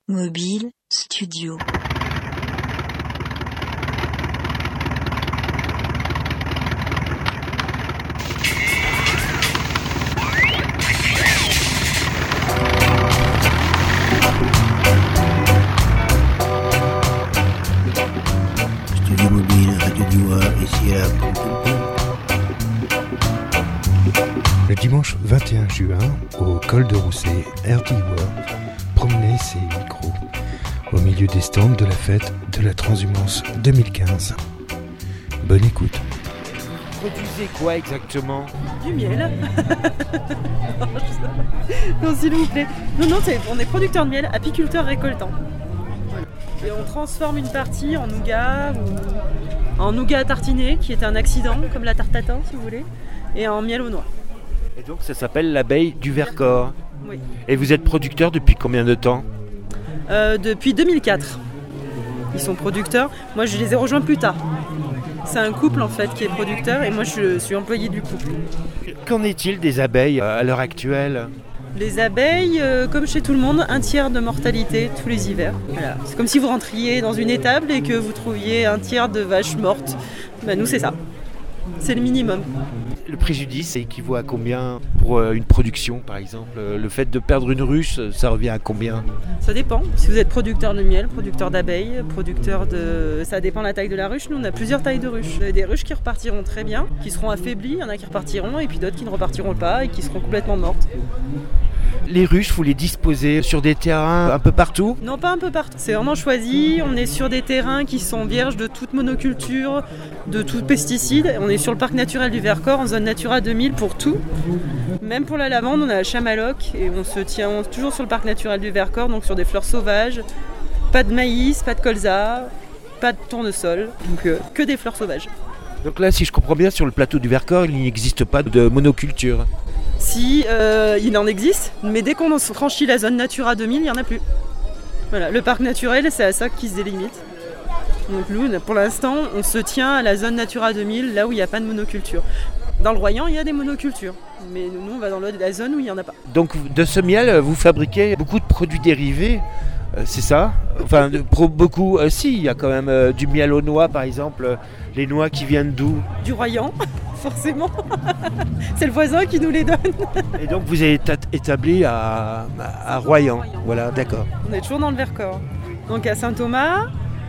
Mobile Studio. Studio Mobile, Radio Dua, ici à Le dimanche 21 juin, au col de Rousset, RD World promenait ses micros au milieu des stands de la fête de la transhumance 2015. Bonne écoute. Produisez quoi exactement? Du miel. Non, s'il vous plaît. Non, on est producteur de miel, apiculteur récoltant. Et on transforme une partie en nougat ou en nougat à tartiner, qui est un accident, comme la tarte tatin si vous voulez, et en miel aux noix. Et donc ça s'appelle l'abeille du Vercors. Oui. Et vous êtes producteur depuis combien de temps? Depuis 2004. Ils sont producteurs. Moi, je les ai rejoints plus tard. C'est un couple en fait qui est producteur et moi je suis employée du couple. Qu'en est-il des abeilles à l'heure actuelle? Les abeilles, comme chez tout le monde, 1/3 de mortalité tous les hivers. Voilà. C'est comme si vous rentriez dans une étable et que vous trouviez 1/3 de vaches mortes. Nous, c'est ça. C'est le minimum. Le préjudice équivaut à combien pour une production, par exemple? Le fait de perdre une ruche, ça revient à combien? Ça dépend. Si vous êtes producteur de miel, producteur d'abeilles, producteur de... Ça dépend de la taille de la ruche. Nous, on a plusieurs tailles de ruches. Vous avez des ruches qui repartiront très bien, qui seront affaiblies. Il y en a qui repartiront et puis d'autres qui ne repartiront pas et qui seront complètement mortes. Les ruches, vous les disposez sur des terrains un peu partout? Non, pas un peu partout. C'est vraiment choisi. On est sur des terrains qui sont vierges de toute monoculture, de tout pesticide. On est sur le parc naturel du Vercors, en zone Natura 2000 pour tout. Même pour la lavande, on a la chamalloc et on se tient toujours sur le parc naturel du Vercors, donc sur des fleurs sauvages. Pas de maïs, pas de colza, pas de tournesol, donc que des fleurs sauvages. Donc là, si je comprends bien, sur le plateau du Vercors, il n'existe pas de monoculture. Si, il en existe, mais dès qu'on franchit la zone Natura 2000, il n'y en a plus. Voilà, le parc naturel, c'est à ça qu'il se délimite. Donc nous, pour l'instant, on se tient à la zone Natura 2000, là où il n'y a pas de monoculture. Dans le Royan, il y a des monocultures, mais nous, on va dans la zone où il n'y en a pas. Donc de ce miel, vous fabriquez beaucoup de produits dérivés, c'est ça? Enfin, beaucoup, si, il y a quand même du miel aux noix, par exemple. Les noix qui viennent d'où? Du Royan, forcément. C'est le voisin qui nous les donne. Et donc vous êtes établi à Royan. Voilà, d'accord. On est toujours dans le Vercors. Donc à Saint-Thomas,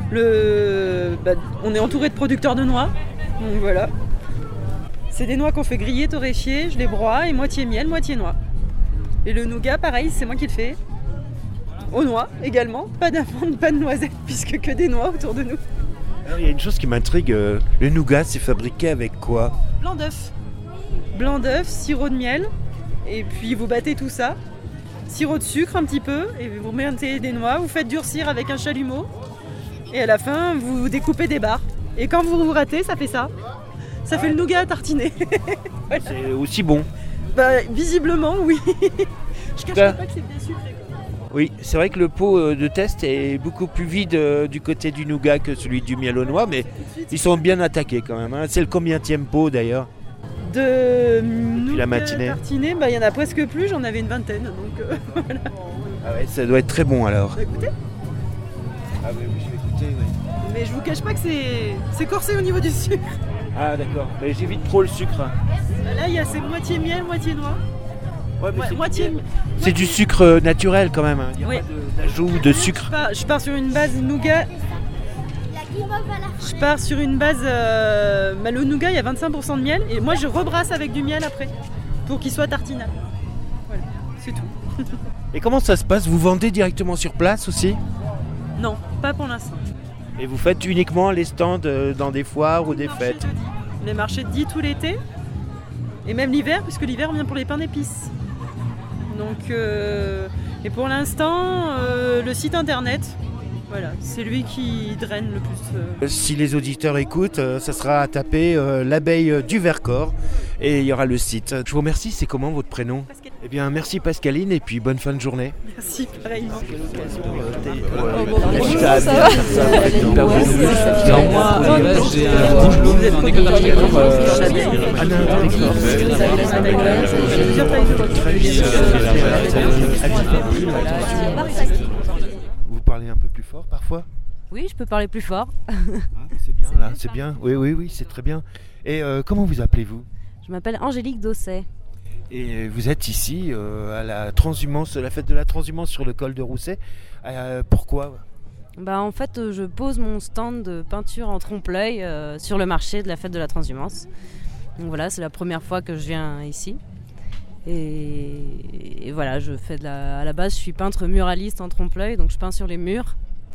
on est entouré de producteurs de noix. Donc voilà. C'est des noix qu'on fait griller, torréfier, je les broie et moitié miel, moitié noix. Et le nougat, pareil, c'est moi qui le fais. Aux noix également. Pas d'amandes, pas de noisettes, puisque que des noix autour de nous. Alors, il y a une chose qui m'intrigue, le nougat, c'est fabriqué avec quoi? Blanc d'œuf. Blanc d'œuf, sirop de miel, et puis vous battez tout ça. Sirop de sucre un petit peu, et vous mettez des noix, vous faites durcir avec un chalumeau, et à la fin, vous découpez des barres. Et quand vous ratez, ça fait ça. Ça fait le nougat à tartiner. Voilà. C'est aussi bon. Visiblement, oui. Je ne cache pas que c'est bien sucré. Oui, c'est vrai que le pot de test est beaucoup plus vide du côté du nougat que celui du miel aux noix, mais ils sont bien attaqués quand même. Hein. C'est le combienième pot d'ailleurs? De nougat la matinée tartiné, il y en a presque plus, j'en avais une vingtaine. Donc, voilà. Ah ouais, ça doit être très bon alors. Écoutez. Ah oui, je vais goûter, oui. Mais je vous cache pas que c'est corsé au niveau du sucre. Ah d'accord, mais j'évite trop le sucre. Là, c'est moitié miel, moitié noix. Ouais, mais moitié. C'est du sucre naturel quand même. Il n'y a oui. pas d'ajout de sucre. Je pars sur une base nougat. Je pars sur une base. Le nougat, il y a 25% de miel. Et moi, je rebrasse avec du miel après. Pour qu'il soit tartinable. Voilà, c'est tout. Et comment ça se passe? Vous vendez directement sur place aussi? Non, pas pour l'instant. Et vous faites uniquement les stands dans des foires ou des fêtes? Les marchés de 10 tout l'été. Et même l'hiver, puisque l'hiver on vient pour les pains d'épices. Donc, et pour l'instant, le site internet, voilà, c'est lui qui draine le plus. Si les auditeurs écoutent, ça sera à taper l'abeille du Vercors et il y aura le site. Je vous remercie, c'est comment votre prénom? Pascaline. Eh bien, merci Pascaline et puis bonne fin de journée. Merci, pareillement. parler un peu plus fort parfois? Oui, je peux parler plus fort. C'est bien C'est là, mieux, c'est ça. bien. Oui, c'est très bien. Et comment vous appelez-vous? Je m'appelle Angélique Dosset. Et vous êtes ici à la transhumance, la fête de la transhumance sur le col de Rousset. Pourquoi? En fait, je pose mon stand de peinture en trompe-l'œil sur le marché de la fête de la transhumance. Donc voilà, c'est la première fois que je viens ici. Et voilà, à la base, je suis peintre muraliste en trompe-l'œil, donc je peins sur les murs.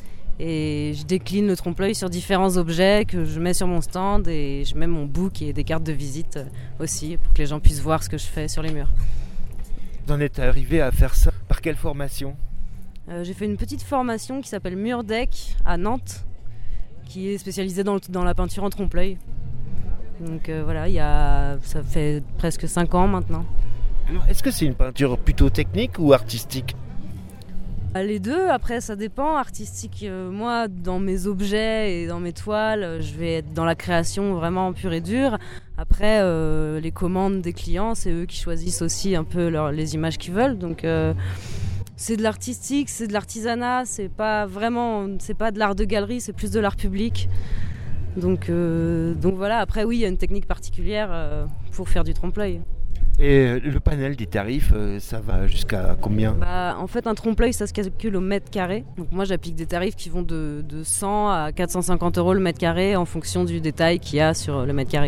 Et je décline le trompe-l'œil sur différents objets que je mets sur mon stand et je mets mon book et des cartes de visite aussi pour que les gens puissent voir ce que je fais sur les murs. Vous en êtes arrivé à faire ça par quelle formation? J'ai fait une petite formation qui s'appelle Murdeck à Nantes, qui est spécialisée dans la peinture en trompe-l'œil. Donc voilà, ça fait presque 5 ans maintenant. Alors, est-ce que c'est une peinture plutôt technique ou artistique? Les deux, après ça dépend. Artistique, moi dans mes objets et dans mes toiles, je vais être dans la création vraiment pure et dure. Après les commandes des clients, c'est eux qui choisissent aussi un peu les images qu'ils veulent. Donc c'est de l'artistique, c'est de l'artisanat, c'est pas de l'art de galerie, c'est plus de l'art public. Donc voilà, après oui, il y a une technique particulière pour faire du trompe-l'œil. Et le panel des tarifs, ça va jusqu'à combien? En fait, un trompe-l'œil, ça se calcule au mètre carré. Donc moi, j'applique des tarifs qui vont de 100 à 450 € le mètre carré en fonction du détail qu'il y a sur le mètre carré.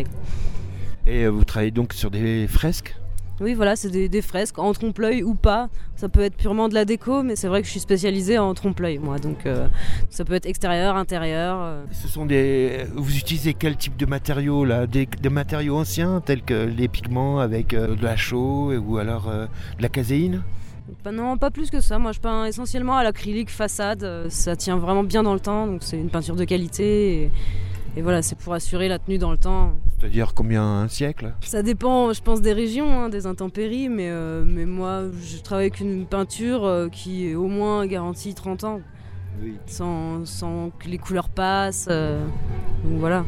Et vous travaillez donc sur des fresques? Oui, voilà, c'est des fresques en trompe-l'œil ou pas. Ça peut être purement de la déco, mais c'est vrai que je suis spécialisée en trompe-l'œil, moi. Donc ça peut être extérieur, intérieur. Vous utilisez quel type de matériaux là? Des matériaux anciens tels que les pigments avec de la chaux ou alors de la caséine? Non, pas plus que ça. Moi, je peins essentiellement à l'acrylique façade. Ça tient vraiment bien dans le temps, donc c'est une peinture de qualité. Et voilà, c'est pour assurer la tenue dans le temps. C'est-à-dire combien, un siècle? Ça dépend, je pense, des régions, des intempéries, mais moi, je travaille avec une peinture qui est au moins garantie 30 ans, oui. sans que les couleurs passent. Donc voilà,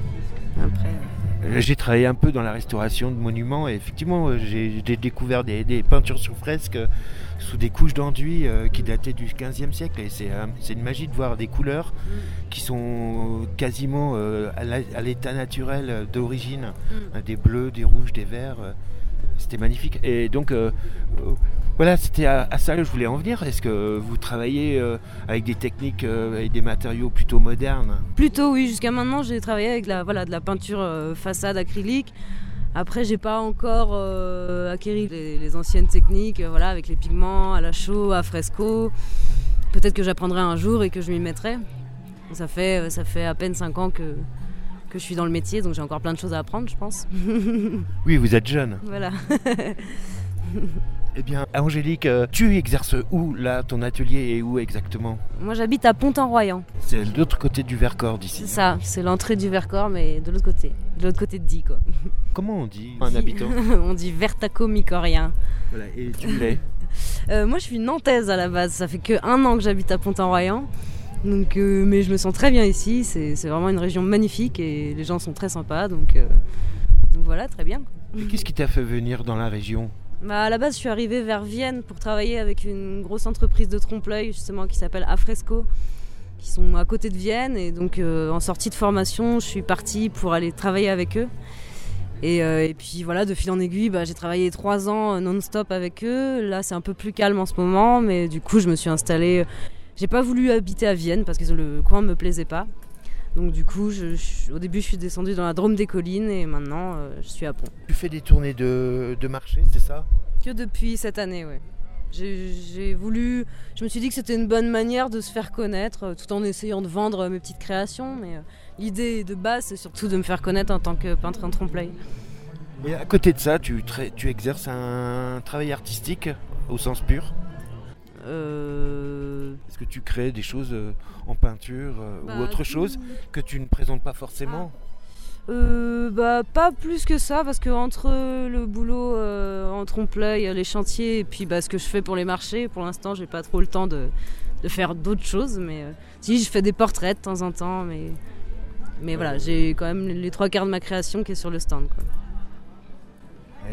après... J'ai travaillé un peu dans la restauration de monuments et effectivement, j'ai découvert des peintures sur fresque sous des couches d'enduit qui dataient du 15e siècle. Et c'est une magie de voir des couleurs qui sont quasiment à l'état naturel d'origine. Des bleus, des rouges, des verts. C'était magnifique. Et donc, voilà, c'était à ça que je voulais en venir. Est-ce que vous travaillez avec des techniques et des matériaux plutôt modernes? Plutôt, oui. Jusqu'à maintenant, j'ai travaillé avec de la peinture façade acrylique. Après, j'ai pas encore acquéri les anciennes techniques, avec les pigments à la chaux, à fresco. Peut-être que j'apprendrai un jour et que je m'y mettrai. Ça fait à peine 5 ans que je suis dans le métier, donc j'ai encore plein de choses à apprendre, je pense. Oui, vous êtes jeune. Voilà. Eh bien, Angélique, tu exerces où, là? Ton atelier est où exactement? Moi, j'habite à Pont-en-Royans. C'est de l'autre côté du Vercors d'ici. C'est ça, c'est l'entrée du Vercors, mais de l'autre côté de Die, quoi. Comment on dit un habitant? On dit vertaco-micorien. Voilà, et tu l'es? Moi, je suis nantaise à la base. Ça fait que 1 an que j'habite à Pont-en-Royans. Donc, mais je me sens très bien ici. C'est vraiment une région magnifique et les gens sont très sympas. Donc voilà, très bien. Et qu'est-ce qui t'a fait venir dans la région? À la base, je suis arrivée vers Vienne pour travailler avec une grosse entreprise de trompe-l'œil justement qui s'appelle Afresco, qui sont à côté de Vienne. Et donc, en sortie de formation, je suis partie pour aller travailler avec eux. Et puis voilà, de fil en aiguille, j'ai travaillé 3 ans non-stop avec eux. Là, c'est un peu plus calme en ce moment, mais du coup, je me suis installée. J'ai pas voulu habiter à Vienne parce que le coin me plaisait pas. Donc du coup, au début, je suis descendue dans la Drôme des Collines et maintenant, je suis à Pont. Tu fais des tournées de marché, c'est ça? Que depuis cette année, oui. Je me suis dit que c'était une bonne manière de se faire connaître tout en essayant de vendre mes petites créations. Mais l'idée de base, c'est surtout de me faire connaître en tant que peintre en trompe-l'œil. Et à côté de ça, tu exerces un travail artistique au sens pur? Est-ce que tu crées des choses en peinture ou autre chose que tu ne présentes pas forcément? Pas plus que ça, parce que entre le boulot en trompe-l'œil, les chantiers et puis ce que je fais pour les marchés, pour l'instant j'ai pas trop le temps de faire d'autres choses, mais si je fais des portraits de temps en temps, mais voilà, j'ai quand même les 3/4 de ma création qui est sur le stand, quoi.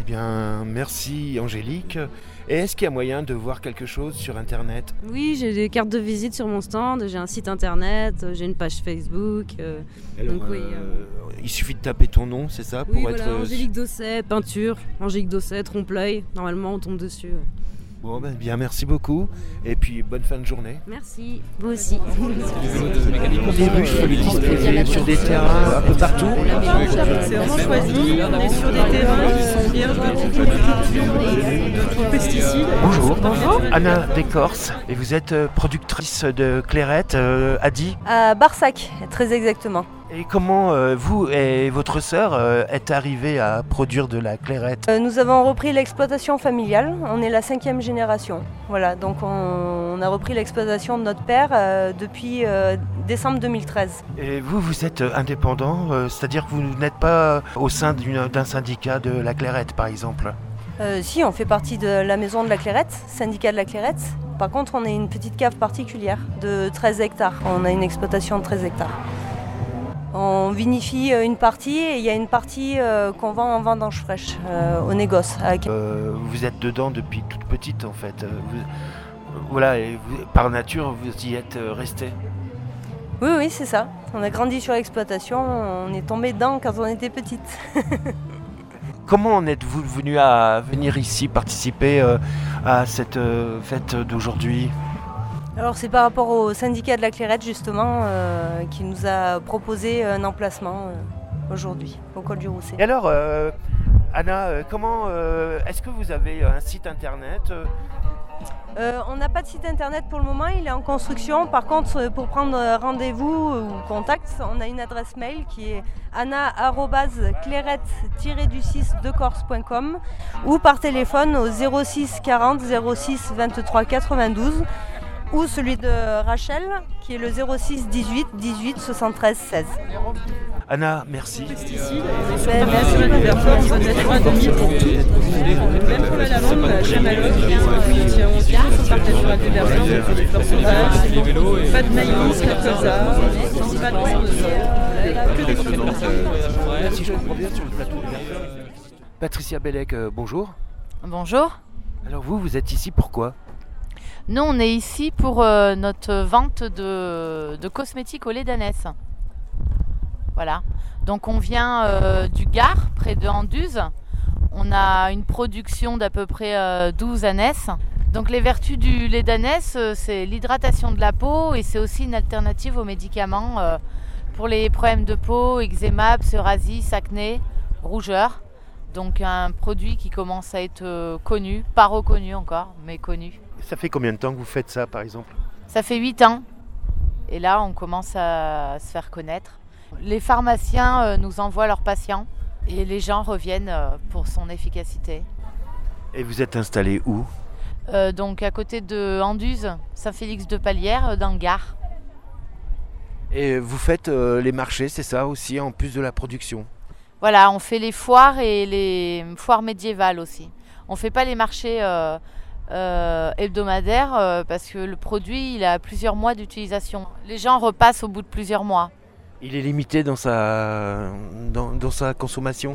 bien, merci Angélique. Et est-ce qu'il y a moyen de voir quelque chose sur Internet ? Oui, j'ai des cartes de visite sur mon stand, j'ai un site internet, j'ai une page Facebook. Alors, donc oui. Il suffit de taper ton nom, c'est ça, Oui, pour voilà, être... Angélique Dosset, peinture, Angélique Dosset, trompe-l'œil. Normalement, on tombe dessus. Bon, ben bien, merci beaucoup. Et puis, bonne fin de journée. Merci, vous aussi. Les bûches, il faut les distribuer sur des terrains un peu partout. C'est vraiment choisi. On est sur des terrains qui sont vierges de toute monoculture, de tout pesticide. Bonjour. Anna Descorses. Et vous êtes productrice de clairette, Adi. À Barsac, très exactement. Et comment vous et votre sœur êtes arrivés à produire de la clairette ? Nous avons repris l'exploitation familiale, on est la 5e génération. Voilà, donc on a repris l'exploitation de notre père depuis décembre 2013. Et vous êtes indépendant, c'est-à-dire que vous n'êtes pas au sein d'un syndicat de la clairette, par exemple ? Si, on fait partie de la maison de la clairette, syndicat de la clairette. Par contre, on est une petite cave particulière de 13 hectares. On a une exploitation de 13 hectares. On vinifie une partie et il y a une partie qu'on vend en vendange fraîche au négoce. Vous êtes dedans depuis toute petite en fait. Voilà, et par nature vous y êtes resté. Oui, c'est ça. On a grandi sur l'exploitation, on est tombé dedans quand on était petite. Comment en êtes-vous venu à venir ici participer à cette fête d'aujourd'hui ? Alors c'est par rapport au syndicat de la clairette justement qui nous a proposé un emplacement aujourd'hui au col du Rousset. Et alors Anna, comment est-ce que vous avez un site internet ? On n'a pas de site internet pour le moment, il est en construction. Par contre, pour prendre rendez-vous ou contact, on a une adresse mail qui est anna@clairette-du6decorse.com ou par téléphone au 06 40 06 23 92 ou celui de Rachel qui est le 06 18 18 73 16. Anna, merci. Pesticides, naturel du Vercors, zone Natura 2000 pour tout. Même pour la lavande, on a chamallow qui tient aussi sur le parc naturel du Vercors, donc c'est des fleurs sauvages, pas de maïs, pas de colza, pas de que des fruits. Si je comprends bien sur le plateau du Vercors. Patricia Bellec, bonjour. Bonjour. Alors vous êtes ici pourquoi ? Nous, on est ici pour notre vente de cosmétiques au lait d'ânesse. Voilà. Donc, on vient du Gard, près de Anduze. On a une production d'à peu près 12 ânesses. Donc, les vertus du lait d'ânesse, c'est l'hydratation de la peau et c'est aussi une alternative aux médicaments pour les problèmes de peau, eczéma, psoriasis, acné, rougeur. Donc, un produit qui commence à être connu, pas reconnu encore, mais connu. Ça fait combien de temps que vous faites ça, par exemple ? Ça fait 8 ans. Et là, on commence à se faire connaître. Les pharmaciens nous envoient leurs patients et les gens reviennent pour son efficacité. Et vous êtes installé où ? Donc à côté de Anduze, Saint-Félix-de-Palière, dans le Gard. Et vous faites les marchés, c'est ça aussi, en plus de la production ? Voilà, on fait les foires et les foires médiévales aussi. On ne fait pas les marchés hebdomadaires parce que le produit il a plusieurs mois d'utilisation. Les gens repassent au bout de plusieurs mois. Il est limité dans sa consommation ?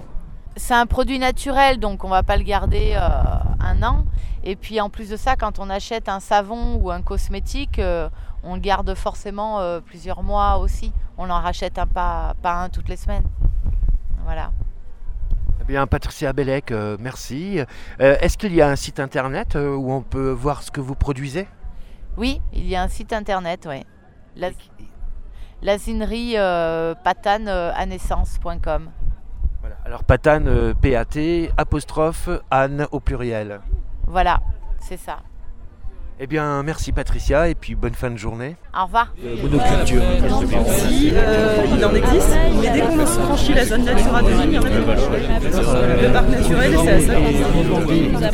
C'est un produit naturel, donc on ne va pas le garder un an. Et puis en plus de ça, quand on achète un savon ou un cosmétique, on le garde forcément plusieurs mois aussi. On en rachète pas un toutes les semaines. Voilà. Eh bien, Patricia Bellec, merci. Est-ce qu'il y a un site internet où on peut voir ce que vous produisez ? Oui, il y a un site internet, oui. L'azinerie patane@naissance.com. Voilà. Alors Patane, P-A-T, apostrophe, Anne au pluriel. Voilà, c'est ça. Eh bien, merci Patricia et puis bonne fin de journée. Au revoir. Monoculture. Si, il en existe, mais dès qu'on franchit la zone Natura 2000, il y en a plus. Le parc naturel, c'est à 50.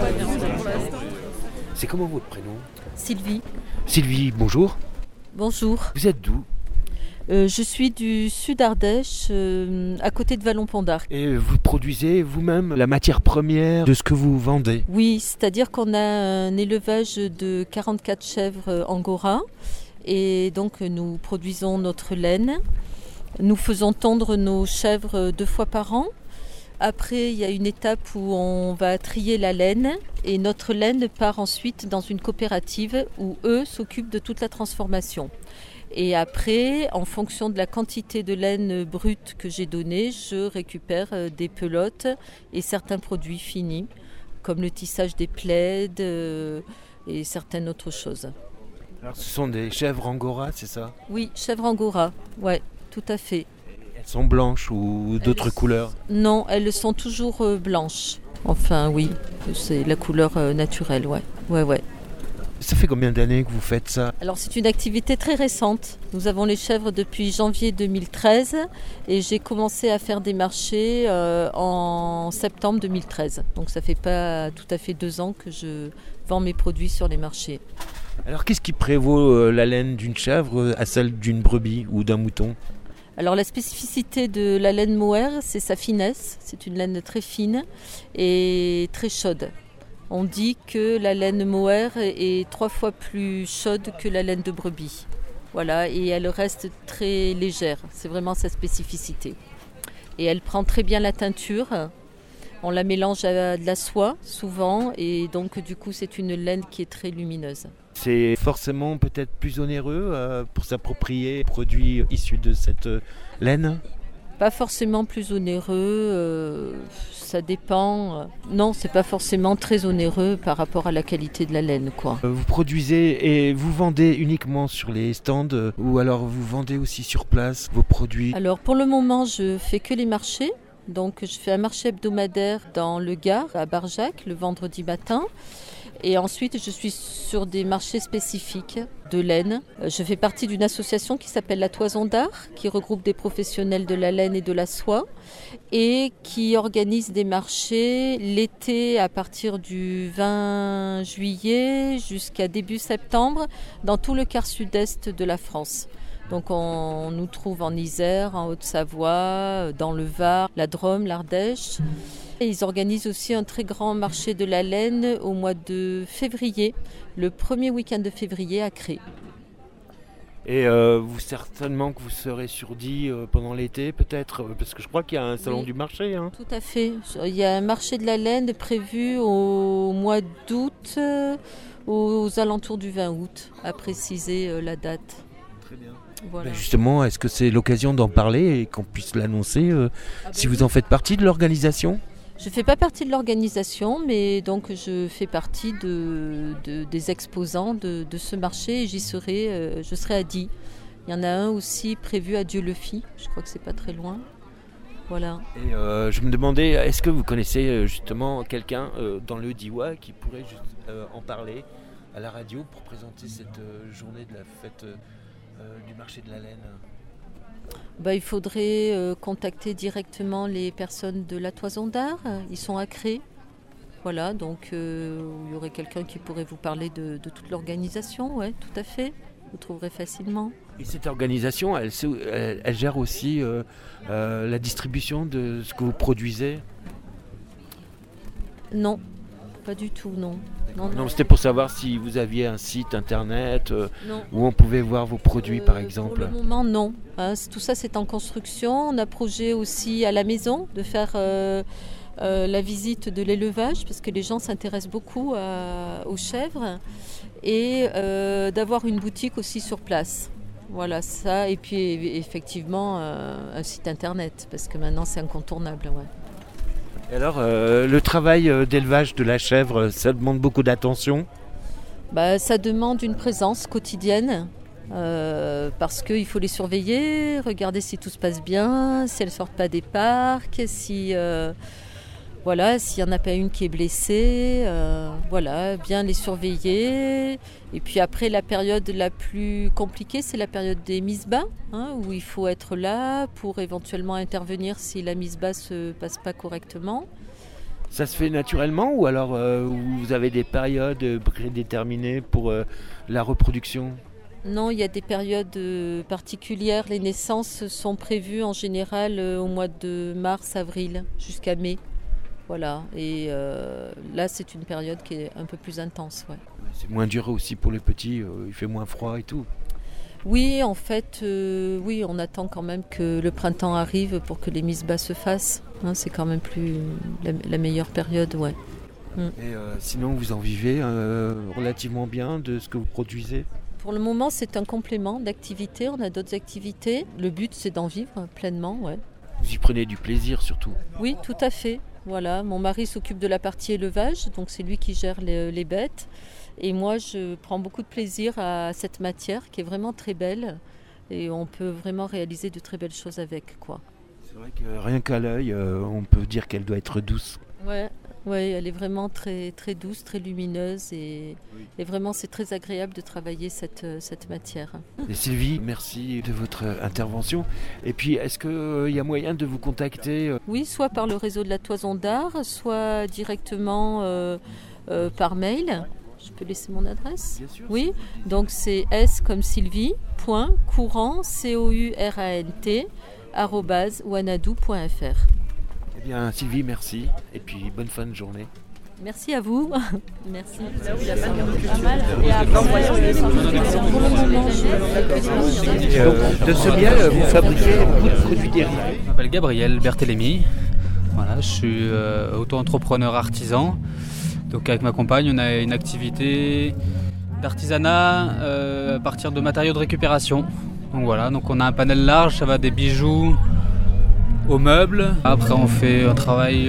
C'est comment votre prénom ? Sylvie. Sylvie, bonjour. Bonjour. Vous êtes d'où ? Je suis du Sud Ardèche, à côté de Vallon-Pont d'Arc. Et vous produisez vous-même la matière première de ce que vous vendez ? Oui, c'est-à-dire qu'on a un élevage de 44 chèvres angora et donc nous produisons notre laine. Nous faisons tondre nos chèvres 2 fois par an Après, il y a une étape où on va trier la laine et notre laine part ensuite dans une coopérative où eux s'occupent de toute la transformation. Et après, en fonction de la quantité de laine brute que j'ai donnée, je récupère des pelotes et certains produits finis, comme le tissage des plaids et certaines autres choses. Alors, ce sont des chèvres angora, c'est ça? Oui, chèvres angora, ouais, tout à fait. Elles sont blanches ou d'autres couleurs? Non, elles sont toujours blanches. Enfin, oui, c'est la couleur naturelle, ouais. Ça fait combien d'années que vous faites ça? Alors c'est une activité très récente. Nous avons les chèvres depuis janvier 2013 et j'ai commencé à faire des marchés en septembre 2013. Donc ça fait pas tout à fait 2 ans que je vends mes produits sur les marchés. Alors qu'est-ce qui prévaut la laine d'une chèvre à celle d'une brebis ou d'un mouton? Alors la spécificité de la laine mohair, c'est sa finesse. C'est une laine très fine et très chaude. On dit que la laine mohair est 3 fois plus chaude que la laine de brebis. Voilà, et elle reste très légère. C'est vraiment sa spécificité. Et elle prend très bien la teinture. On la mélange à de la soie, souvent, et donc du coup, c'est une laine qui est très lumineuse. C'est forcément peut-être plus onéreux pour s'approprier les produits issus de cette laine? Pas forcément plus onéreux, ça dépend. Non, c'est pas forcément très onéreux par rapport à la qualité de la laine, quoi. Vous produisez et vous vendez uniquement sur les stands ou alors vous vendez aussi sur place vos produits? Alors pour le moment, je fais que les marchés. Donc je fais un marché hebdomadaire dans le Gard, à Barjac, le vendredi matin. Et ensuite, je suis sur des marchés spécifiques de laine. Je fais partie d'une association qui s'appelle La Toison d'Art, qui regroupe des professionnels de la laine et de la soie, et qui organise des marchés l'été à partir du 20 juillet jusqu'à début septembre dans tout le quart sud-est de la France. Donc on nous trouve en Isère, en Haute-Savoie, dans le Var, la Drôme, l'Ardèche. Et ils organisent aussi un très grand marché de la laine au mois de février, le premier week-end de février à Cré. Et vous certainement que vous serez sur Die pendant l'été peut-être, parce que je crois qu'il y a un salon du marché. Hein. Tout à fait. Il y a un marché de la laine prévu au mois d'août, aux alentours du 20 août, à préciser la date. Très bien. Voilà. Ben justement, est-ce que c'est l'occasion d'en parler et qu'on puisse l'annoncer si vous en faites partie de l'organisation? Je ne fais pas partie de l'organisation, mais donc je fais partie des exposants de ce marché et je serai à Die. Il y en a un aussi prévu à Dieu-le-Fit, je crois que c'est pas très loin. Voilà. Et je me demandais, est-ce que vous connaissez justement quelqu'un dans le Diois qui pourrait en parler à la radio pour présenter cette journée de la fête du marché de la laine? Il faudrait contacter directement les personnes de la Toison d'Art. Ils sont à Cré. Voilà, donc il y aurait quelqu'un qui pourrait vous parler de toute l'organisation. Oui, tout à fait. Vous trouverez facilement. Et cette organisation, elle gère aussi la distribution de ce que vous produisez? Non, pas du tout, non. Non, c'était pour savoir si vous aviez un site internet où on pouvait voir vos produits par exemple. Pour le moment, non. Tout ça, c'est en construction. On a projet aussi à la maison de faire la visite de l'élevage parce que les gens s'intéressent beaucoup aux chèvres et d'avoir une boutique aussi sur place. Voilà ça. Et puis effectivement, un site internet parce que maintenant, c'est incontournable. Ouais. Et alors, le travail d'élevage de la chèvre, ça demande beaucoup d'attention? Ça demande une présence quotidienne parce qu'il faut les surveiller, regarder si tout se passe bien, si elles ne sortent pas des parcs, s'il n'y en a pas une qui est blessée, bien les surveiller. Et puis après, la période la plus compliquée, c'est la période des mises bas, où il faut être là pour éventuellement intervenir si la mise bas ne se passe pas correctement. Ça se fait naturellement ou alors vous avez des périodes prédéterminées pour la reproduction? Non, il y a des périodes particulières. Les naissances sont prévues en général au mois de mars-avril jusqu'à mai. Voilà, et là c'est une période qui est un peu plus intense. Ouais. C'est moins dur aussi pour les petits, il fait moins froid et tout. Oui, en fait, oui, on attend quand même que le printemps arrive pour que les mises bas se fassent. Hein, c'est quand même plus la meilleure période, ouais. Et sinon, vous en vivez relativement bien de ce que vous produisez ? Pour le moment, c'est un complément d'activité. On a d'autres activités. Le but, c'est d'en vivre pleinement, ouais. Vous y prenez du plaisir surtout ? Oui, tout à fait. Voilà, mon mari s'occupe de la partie élevage, donc c'est lui qui gère les bêtes. Et moi, je prends beaucoup de plaisir à cette matière qui est vraiment très belle. Et on peut vraiment réaliser de très belles choses avec, quoi. C'est vrai que rien qu'à l'œil, on peut dire qu'elle doit être douce. Ouais, elle est vraiment très, très douce, très lumineuse. Et vraiment, c'est très agréable de travailler cette matière. Et Sylvie, merci de votre intervention. Et puis, est-ce qu'il y a moyen de vous contacter ? Oui, soit par le réseau de la Toison d'Art, soit directement par mail. Je peux laisser mon adresse ? Bien sûr. Oui, donc c'est s comme Sylvie, .courant, courant, @wanadoo.fr. Eh bien, Sylvie, merci. Et puis, bonne fin de journée. Merci à vous. Merci. De ce bien, vous fabriquez beaucoup de produits dérivés. Je m'appelle Gabriel Berthélémy. Voilà, je suis auto-entrepreneur artisan. Donc avec ma compagne, on a une activité d'artisanat à partir de matériaux de récupération. Donc voilà, donc on a un panel large, ça va des bijoux aux meubles. Après on travaille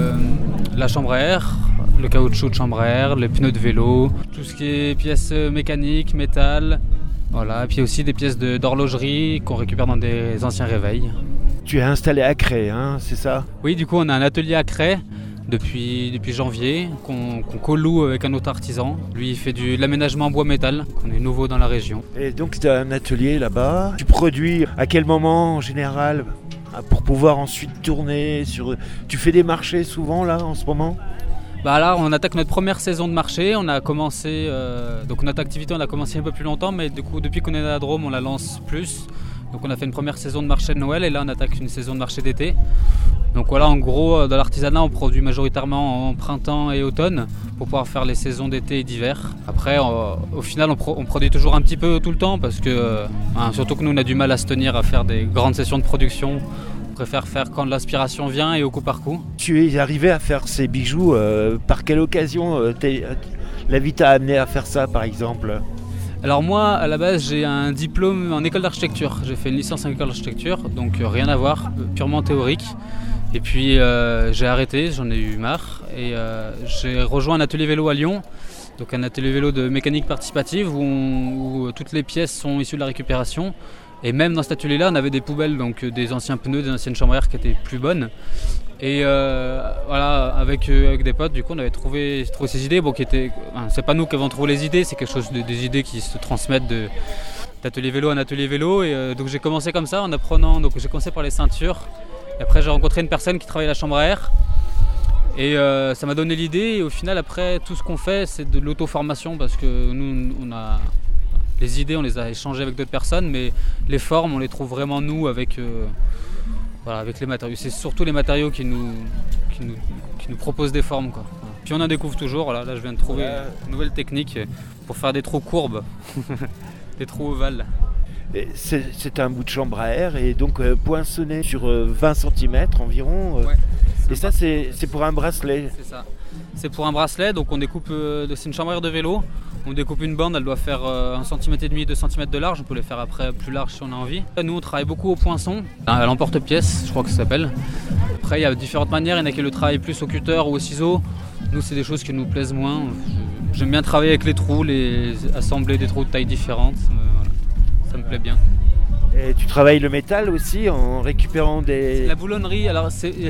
la chambre à air, le caoutchouc de chambre à air, les pneus de vélo, tout ce qui est pièces mécaniques, métal. Voilà, et puis aussi des pièces d'horlogerie qu'on récupère dans des anciens réveils. Tu es installé à Cré, hein, c'est ça ? Oui, du coup on a un atelier à Cré. Depuis janvier, qu'on co-loue avec un autre artisan. Lui, il fait de l'aménagement en bois-métal, qu'on est nouveau dans la région. Et donc, tu as un atelier là-bas. Tu produis à quel moment en général pour pouvoir ensuite tourner sur... Tu fais des marchés souvent là en ce moment ? Bah là, on attaque notre première saison de marché. On a commencé, donc notre activité, on a commencé un peu plus longtemps, mais du coup, depuis qu'on est à la Drôme, on la lance plus. Donc on a fait une première saison de marché de Noël et là, on attaque une saison de marché d'été. Donc voilà, en gros, dans l'artisanat, on produit majoritairement en printemps et automne pour pouvoir faire les saisons d'été et d'hiver. Après, au final, on produit toujours un petit peu tout le temps parce que, surtout que nous, on a du mal à se tenir à faire des grandes sessions de production. On préfère faire quand l'inspiration vient et au coup par coup. Tu es arrivé à faire ces bijoux, par quelle occasion la vie t'a amené à faire ça, par exemple ? Alors moi, à la base, j'ai un diplôme en école d'architecture. J'ai fait une licence en école d'architecture, donc rien à voir, purement théorique. Et puis j'ai arrêté, j'en ai eu marre et j'ai rejoint un atelier vélo à Lyon, donc un atelier vélo de mécanique participative où toutes les pièces sont issues de la récupération. Et même dans cet atelier-là, on avait des poubelles, donc des anciens pneus, des anciennes chambres à air qui étaient plus bonnes. Et voilà, avec des potes, du coup, on avait trouvé ces idées. Bon, c'est pas nous qui avons trouvé les idées, c'est quelque chose des idées qui se transmettent d'atelier vélo à un atelier vélo. Et donc j'ai commencé comme ça en apprenant. Donc j'ai commencé par les ceintures. Et après, j'ai rencontré une personne qui travaillait à la chambre à air. Et ça m'a donné l'idée. Et au final, après, tout ce qu'on fait, c'est de l'auto-formation parce que nous, on a les idées, on les a échangées avec d'autres personnes, mais les formes, on les trouve vraiment nous avec les matériaux. C'est surtout les matériaux qui nous proposent des formes, quoi. Puis on en découvre toujours. Là, je viens de trouver une nouvelle technique pour faire des trous courbes, des trous ovales. C'est un bout de chambre à air et donc poinçonné sur 20 cm environ. Ouais, et ça, c'est pour un bracelet. C'est ça. C'est pour un bracelet, donc on découpe. C'est une chambre à air de vélo. On découpe une bande, elle doit faire 1,5 cm, 2 cm de large. On peut les faire après plus large si on a envie. Nous, on travaille beaucoup au poinçon, à l'emporte-pièce, je crois que ça s'appelle. Après, il y a différentes manières. Il y en a qui le travaillent plus au cutter ou au ciseau. Nous, c'est des choses qui nous plaisent moins. J'aime bien travailler avec les trous, assembler des trous de tailles différentes. Ça me plaît bien. Et tu travailles le métal aussi en récupérant des... La boulonnerie, alors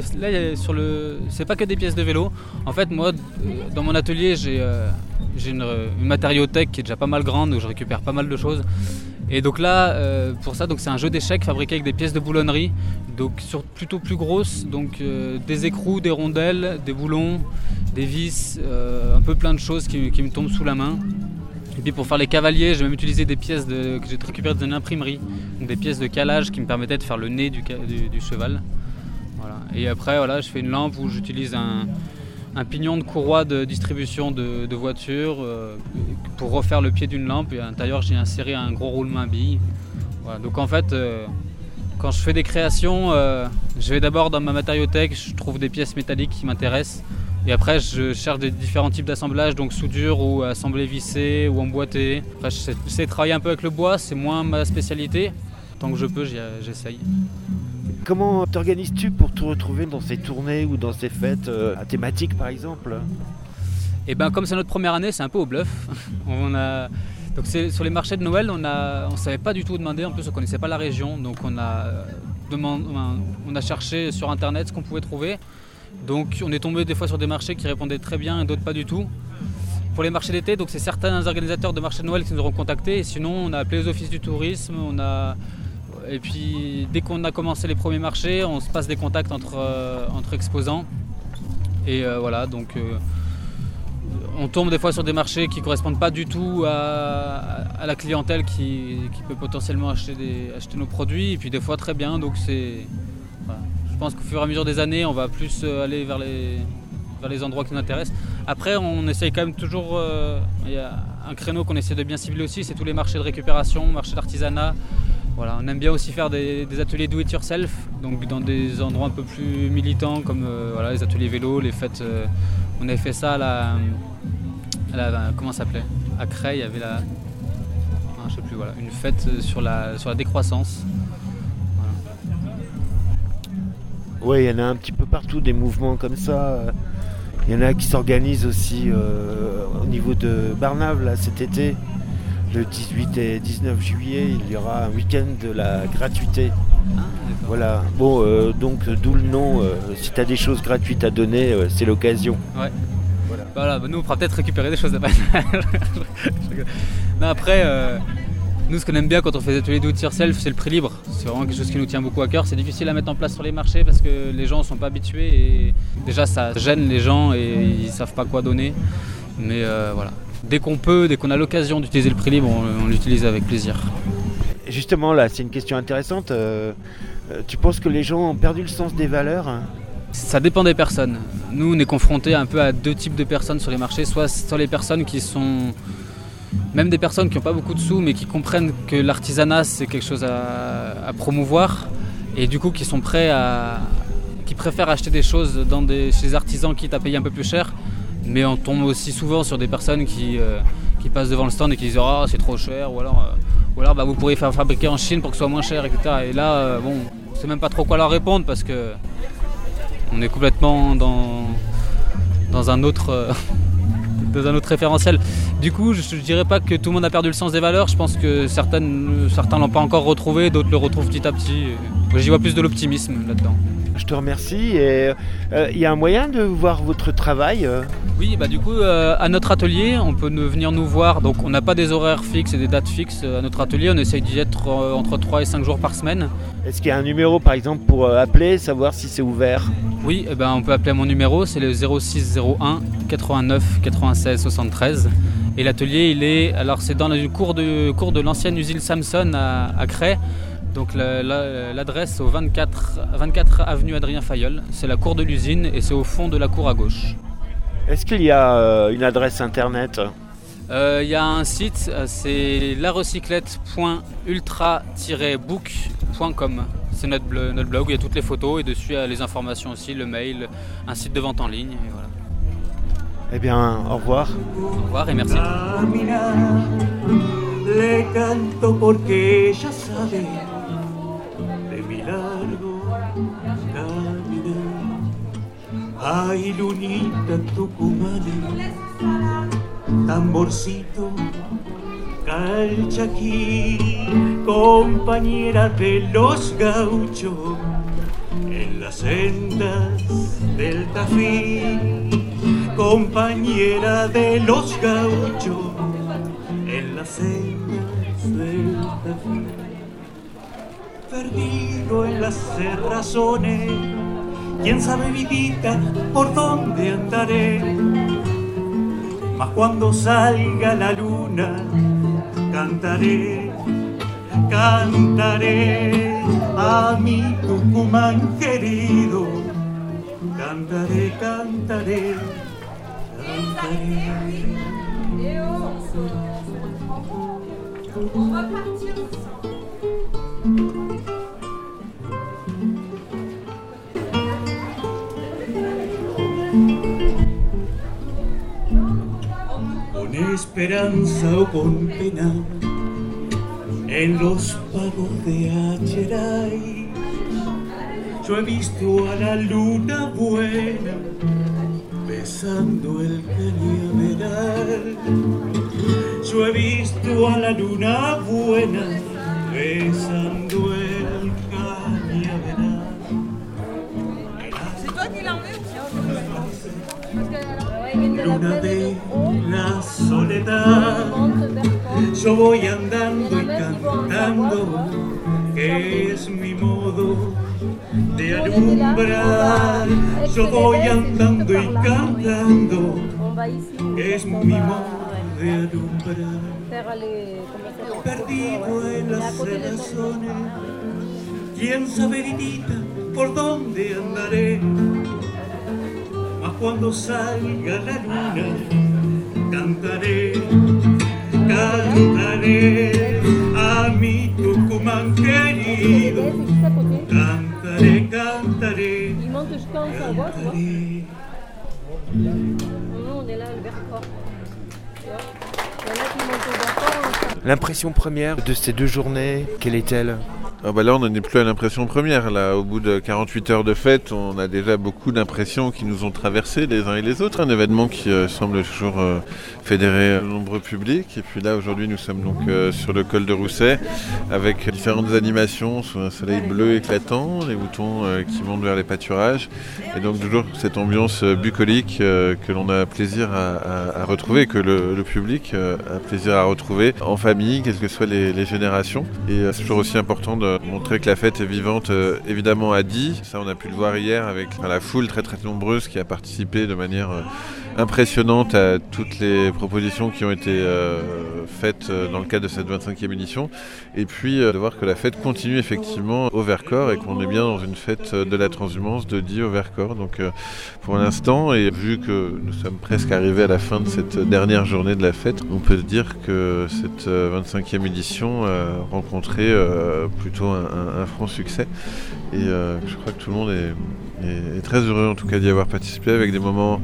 c'est pas que des pièces de vélo. En fait, moi, dans mon atelier, j'ai une matériothèque qui est déjà pas mal grande, où je récupère pas mal de choses. Et donc là, pour ça, donc c'est un jeu d'échecs fabriqué avec des pièces de boulonnerie, donc plutôt plus grosses, donc des écrous, des rondelles, des boulons, des vis, un peu plein de choses qui me tombent sous la main. Et puis pour faire les cavaliers, j'ai même utilisé des pièces que j'ai récupérées dans une imprimerie, donc des pièces de calage qui me permettaient de faire le nez du cheval. Voilà. Et après, voilà, je fais une lampe où j'utilise un pignon de courroie de distribution de voitures pour refaire le pied d'une lampe. Et à l'intérieur, j'ai inséré un gros roulement à billes. Voilà. Donc en fait, quand je fais des créations, je vais d'abord dans ma matériothèque, je trouve des pièces métalliques qui m'intéressent. Et après, je cherche des différents types d'assemblage, donc soudure ou assemblée vissée ou emboîtée. Après, j'essaie de travailler un peu avec le bois, c'est moins ma spécialité. Tant que je peux, j'essaye. Comment t'organises-tu pour te retrouver dans ces tournées ou dans ces fêtes à thématique par exemple? Et ben comme c'est notre première année, c'est un peu au bluff. Donc sur les marchés de Noël, on savait pas du tout où demander, en plus on connaissait pas la région, donc on a cherché sur internet ce qu'on pouvait trouver. Donc on est tombé des fois sur des marchés qui répondaient très bien et d'autres pas du tout. Pour les marchés d'été, donc c'est certains organisateurs de marchés de Noël qui nous auront contactés, et sinon on a appelé les offices du tourisme, et puis dès qu'on a commencé les premiers marchés, on se passe des contacts entre exposants. Et voilà, donc on tombe des fois sur des marchés qui ne correspondent pas du tout à la clientèle qui peut potentiellement acheter nos produits, et puis des fois très bien, donc voilà. Je pense qu'au fur et à mesure des années, on va plus aller vers les endroits qui nous intéressent. Après, on essaye quand même toujours, il y a un créneau qu'on essaie de bien cibler aussi, c'est tous les marchés de récupération, marchés d'artisanat. Voilà, on aime bien aussi faire des ateliers do it yourself, donc dans des endroits un peu plus militants comme voilà, les ateliers vélo, les fêtes. On avait fait ça comment ça s'appelait ? À Creil, il y avait je sais plus, voilà, une fête sur la décroissance. Oui, il y en a un petit peu partout des mouvements comme ça. Il y en a qui s'organisent aussi au niveau de Barnave là, cet été. Le 18 et 19 juillet, il y aura un week-end de la gratuité. Voilà. Bon, donc d'où le nom. Si tu as des choses gratuites à donner, c'est l'occasion. Ouais. Voilà. Nous, on pourra peut-être récupérer des choses de passage. Non, après, nous, ce qu'on aime bien quand on fait des ateliers do it yourself, c'est le prix libre. C'est vraiment quelque chose qui nous tient beaucoup à cœur. C'est difficile à mettre en place sur les marchés parce que les gens ne sont pas habitués. Et déjà, ça gêne les gens et ils ne savent pas quoi donner. Mais voilà. Dès qu'on peut, dès qu'on a l'occasion d'utiliser le prix libre, on l'utilise avec plaisir. Justement, là, c'est une question intéressante. Tu penses que les gens ont perdu le sens des valeurs ? Ça dépend des personnes. Nous, on est confrontés un peu à deux types de personnes sur les marchés. Soit les personnes qui sont... Même des personnes qui n'ont pas beaucoup de sous, mais qui comprennent que l'artisanat, c'est quelque chose à promouvoir. Et du coup, qui sont prêts qui préfèrent acheter des choses chez les artisans, quitte à payer un peu plus cher. Mais on tombe aussi souvent sur des personnes qui passent devant le stand et qui disent « Ah, c'est trop cher » ou alors vous pourriez faire fabriquer en Chine pour que ce soit moins cher, etc. Et là, on ne sait même pas trop quoi leur répondre parce que on est complètement dans un autre référentiel. Du coup, je ne dirais pas que tout le monde a perdu le sens des valeurs. Je pense que certains ne l'ont pas encore retrouvé, d'autres le retrouvent petit à petit. J'y vois plus de l'optimisme là-dedans. Je te remercie. Et il y a un moyen de voir votre travail Oui, du coup, à notre atelier, on peut venir nous voir. Donc, on n'a pas des horaires fixes et des dates fixes à notre atelier. On essaye d'y être entre 3 et 5 jours par semaine. Est-ce qu'il y a un numéro, par exemple, pour appeler, savoir si c'est ouvert ? Oui, on peut appeler à mon numéro. C'est le 06 01 89 96 73. Et l'atelier, c'est dans le cours de l'ancienne usine Samson à Creil. Donc l'adresse au 24 avenue Adrien Fayolle, c'est la cour de l'usine et c'est au fond de la cour à gauche. Est-ce qu'il y a une adresse internet ? Il y a un site, c'est larecyclette.ultra-book.com. C'est notre blog où il y a toutes les photos et dessus il y a les informations aussi, le mail, un site de vente en ligne. Et voilà. Eh bien, au revoir. Au revoir et merci. Le canto porque ella sabe de mi largo caminar. Ay, lunita tucumana, tamborcito, calchaquí, compañera de los gauchos, en las sendas del Tafí, compañera de los gauchos, en las sendas del Tafí. Perdido en las cerrazones, quién sabe, vidita, por dónde andaré. Mas cuando salga la luna, cantaré, cantaré a mi Tucumán querido. Cantaré, cantaré Con esperanza o con pena, en los pagos de Acheray, yo he visto a la luna buena besando el cañaveral. Yo he visto a la luna buena besando el cañaveral. C'est toi qui l'as emmené? Luna de la soledad, yo voy andando y cantando, que es mi modo de alumbrar. Yo voy andando y cantando, que es mi modo de alumbrar. Perdido en las razones, quién sabe, vidita, por dónde andaré. Mas cuando salga la luna, cantaré, cantaré a mi Tucumán querido. Cantaré, cantaré, cantaré. L'impression première de ces 2 journées, quelle est-elle ? Ah bah là, on n'en est plus à l'impression première. Là, au bout de 48 heures de fête, on a déjà beaucoup d'impressions qui nous ont traversées les uns et les autres. Un événement qui semble toujours fédérer de nombreux publics. Et puis là, aujourd'hui, nous sommes donc sur le col de Rousset avec différentes animations sous un soleil bleu éclatant, les moutons qui montent vers les pâturages. Et donc toujours cette ambiance bucolique que l'on a plaisir à retrouver, que le public a plaisir à retrouver en famille, quelles que soient les générations. Et c'est toujours aussi important de montrer que la fête est vivante, évidemment à Die. Ça, on a pu le voir hier avec la foule très très nombreuse qui a participé de manière impressionnante à toutes les propositions qui ont été faites dans le cadre de cette 25e édition. Et puis de voir que la fête continue effectivement au Vercors et qu'on est bien dans une fête de la transhumance de Die au Vercors. Donc pour l'instant, et vu que nous sommes presque arrivés à la fin de cette dernière journée de la fête, on peut dire que cette 25e édition a rencontré plutôt un franc succès. Et je crois que tout le monde est très heureux en tout cas d'y avoir participé, avec des moments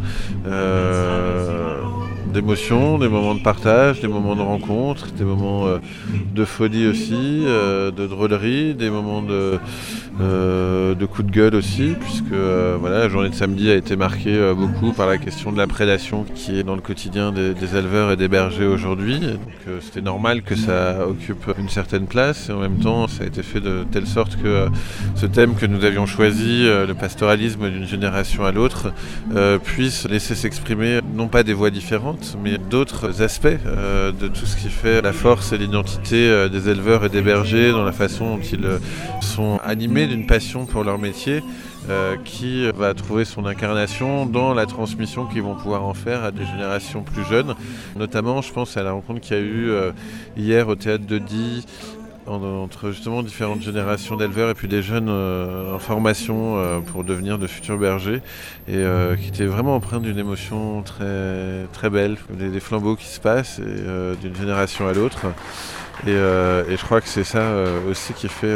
d'émotion, des moments de partage, des moments de rencontre, des moments de folie aussi, de drôlerie, des moments de coups de gueule aussi, puisque la journée de samedi a été marquée beaucoup par la question de la prédation qui est dans le quotidien des éleveurs et des bergers aujourd'hui. Donc c'était normal que ça occupe une certaine place, et en même temps ça a été fait de telle sorte que ce thème que nous avions choisi, le pastoralisme d'une génération à l'autre, puisse laisser s'exprimer non pas des voix différentes, mais d'autres aspects de tout ce qui fait la force et l'identité des éleveurs et des bergers, dans la façon dont ils sont animés d'une passion pour leur métier, qui va trouver son incarnation dans la transmission qu'ils vont pouvoir en faire à des générations plus jeunes. Notamment, je pense à la rencontre qu'il y a eu hier au théâtre de Die, entre justement différentes générations d'éleveurs et puis des jeunes en formation pour devenir de futurs bergers, et qui était vraiment empreinte d'une émotion très, très belle, des flambeaux qui se passent d'une génération à l'autre. Et je crois que c'est ça aussi qui fait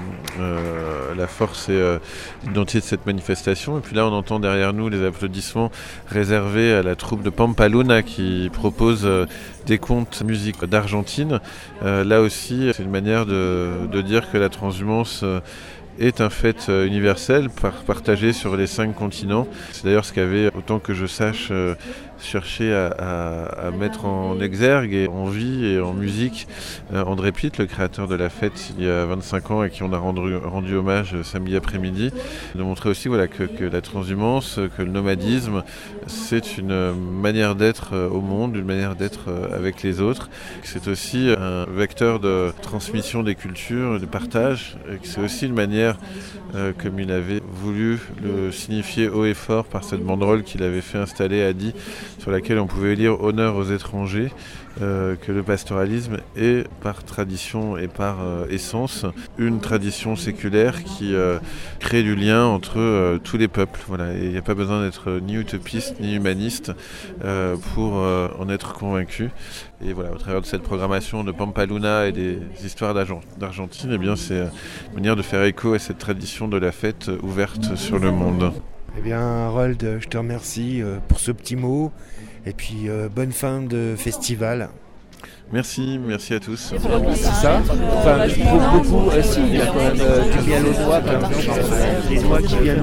la force et l'identité de cette manifestation. Et puis là, on entend derrière nous les applaudissements réservés à la troupe de Pampaluna qui propose des contes musiques d'Argentine. Là aussi, c'est une manière de dire que la transhumance est un fait universel, partagé sur les 5 continents. C'est d'ailleurs ce qu'avait, autant que je sache, cherché à mettre en exergue et en vie et en musique André Pitt, le créateur de la fête il y a 25 ans et qui on a rendu hommage samedi après-midi, de montrer aussi que la transhumance, que le nomadisme, c'est une manière d'être au monde, une manière d'être avec les autres. C'est aussi un vecteur de transmission des cultures, de partage, et que c'est aussi une manière, comme il avait voulu le signifier haut et fort par cette banderole qu'il avait fait installer à Die, sur laquelle on pouvait lire « Honneur aux étrangers », que le pastoralisme est par tradition et par essence une tradition séculaire qui crée du lien entre tous les peuples. Voilà. Et il n'y a pas besoin d'être ni utopiste ni humaniste pour en être convaincu. Et voilà, au travers de cette programmation de Pampaluna et des histoires d'Argentine, eh bien, c'est une manière de faire écho à cette tradition de la fête ouverte sur le monde. Eh bien, Harold, je te remercie pour ce petit mot. Et puis, bonne fin de festival. Merci à tous. C'est ça. Enfin, je trouve beaucoup. Si, il y a quand même du miel aux noix, par exemple. Les noix qui viennent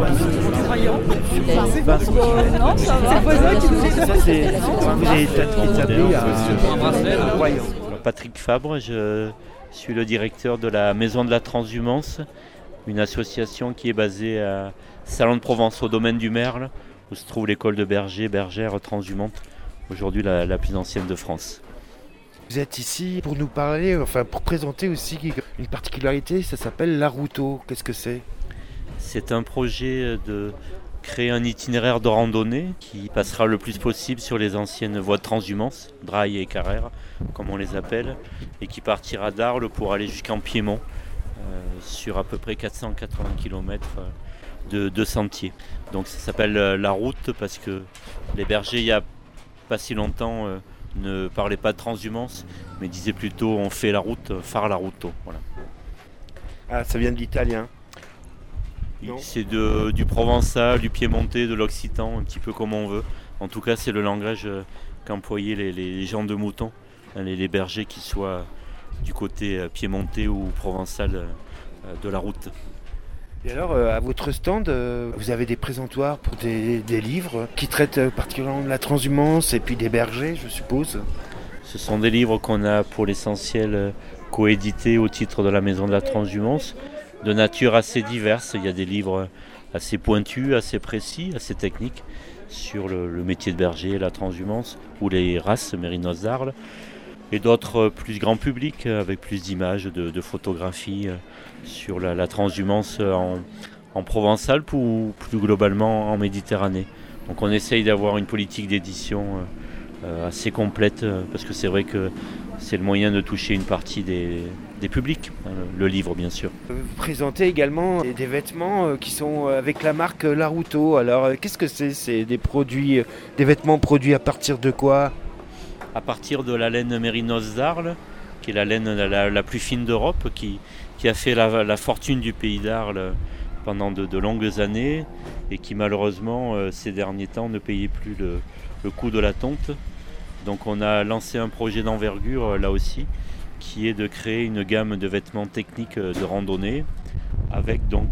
Non, ça va. C'est voisin qui nous les donne. Ça, c'est. Vous avez établi à Royan. Patrick Fabre, je suis le directeur de la Maison de la Transhumance, une association qui est basée à Salon de Provence, au domaine du Merle, où se trouve l'école de bergères transhumantes, aujourd'hui la plus ancienne de France. Vous êtes ici pour nous parler, enfin pour présenter aussi une particularité, ça s'appelle l'Aruto. Qu'est-ce que c'est ? C'est un projet de créer un itinéraire de randonnée qui passera le plus possible sur les anciennes voies de transhumance, Draille et Carrère, comme on les appelle, et qui partira d'Arles pour aller jusqu'en Piémont, sur à peu près 480 km de sentiers. Donc ça s'appelle la route parce que les bergers, il n'y a pas si longtemps, ne parlaient pas de transhumance, mais disaient plutôt on fait la route, fare la ruto. Voilà. Ah, ça vient de l'italien. C'est du provençal, du piémontais, de l'occitan, un petit peu comme on veut. En tout cas, c'est le langage qu'employaient les gens de Mouton, les bergers, qui soient du côté piémontais ou provençal de la route. Et alors, à votre stand, vous avez des présentoirs pour des livres qui traitent particulièrement de la transhumance et puis des bergers, je suppose. Ce sont des livres qu'on a pour l'essentiel coédités au titre de la Maison de la Transhumance, de nature assez diverse. Il y a des livres assez pointus, assez précis, assez techniques sur le métier de berger, la transhumance ou les races mérinos d'Arles, et d'autres plus grand public avec plus d'images, de photographies sur la transhumance en provençal ou plus globalement en Méditerranée. Donc on essaye d'avoir une politique d'édition assez complète parce que c'est vrai que c'est le moyen de toucher une partie des publics, le livre bien sûr. Vous présentez également des vêtements qui sont avec la marque Laruto. Alors qu'est-ce que c'est ? C'est des vêtements produits à partir de quoi ? À partir de la laine mérinos d'Arles, qui est la laine la plus fine d'Europe, qui a fait la fortune du pays d'Arles pendant de longues années et qui malheureusement ces derniers temps ne payait plus le coût de la tonte. Donc on a lancé un projet d'envergure là aussi, qui est de créer une gamme de vêtements techniques de randonnée avec donc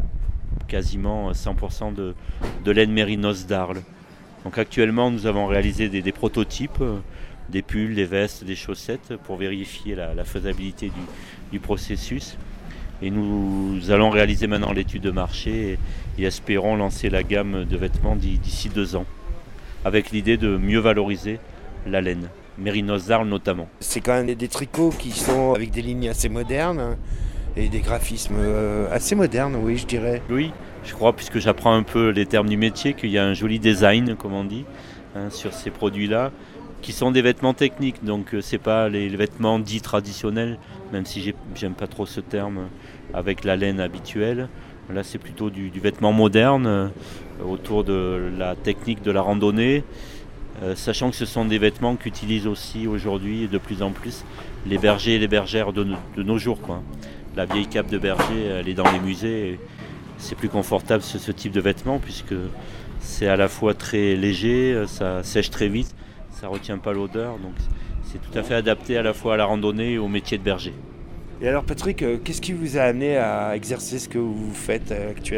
quasiment 100% de laine mérinos d'Arles. Donc actuellement nous avons réalisé des prototypes, des pulls, des vestes, des chaussettes pour vérifier la faisabilité du processus. Et nous allons réaliser maintenant l'étude de marché et espérons lancer la gamme de vêtements d'ici 2 ans, avec l'idée de mieux valoriser la laine, mérinos d'Arles notamment. C'est quand même des tricots qui sont avec des lignes assez modernes et des graphismes assez modernes, oui, je dirais. Oui, je crois, puisque j'apprends un peu les termes du métier, qu'il y a un joli design, comme on dit, sur ces produits-là, qui sont des vêtements techniques. Donc c'est pas les vêtements dits traditionnels, même si j'aime pas trop ce terme, avec la laine habituelle. Là, c'est plutôt du vêtement moderne, autour de la technique de la randonnée, sachant que ce sont des vêtements qu'utilisent aussi aujourd'hui de plus en plus les bergers et les bergères de nos jours, quoi. La vieille cape de berger, elle est dans les musées. C'est plus confortable ce type de vêtements puisque c'est à la fois très léger, ça sèche très vite, ça ne retient pas l'odeur. Donc c'est tout à fait adapté à la fois à la randonnée et au métier de berger. Et alors Patrick, qu'est-ce qui vous a amené à exercer ce que vous faites actuellement ?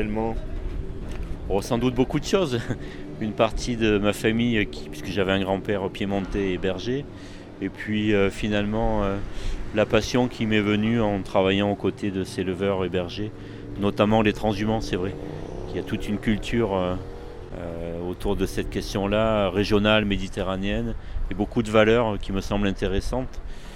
Sans doute beaucoup de choses. Une partie de ma famille, puisque j'avais un grand-père piémontais et berger, et puis finalement la passion qui m'est venue en travaillant aux côtés de ces éleveurs et bergers, notamment les transhumants, c'est vrai. Il y a toute une culture autour de cette question-là, régionale, méditerranéenne, et beaucoup de valeurs qui me semblent intéressantes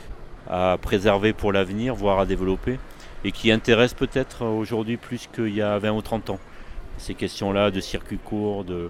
à préserver pour l'avenir, voire à développer, et qui intéressent peut-être aujourd'hui plus qu'il y a 20 ou 30 ans. Ces questions-là de circuit court, de